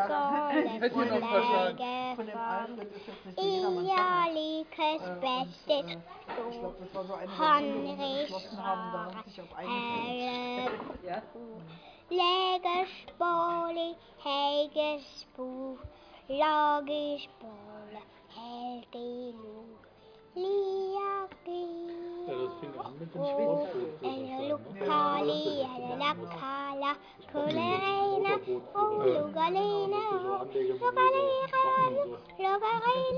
Hätte ich noch verstanden. Von dem Alfred ist jetzt nicht für jedermann Bestes ich glaube, das war so eine der Gründe, wo wir beschlossen haben, da sich auf eine Film Ja? Legerspoli, Hegersbuch, Lagerspole, Heldilu, Liagi. Ja, das fing an mit dem Sportbootführerschein. Lokali, Lakala, Kulerina, Lugalina, Lugalina, Lugalina.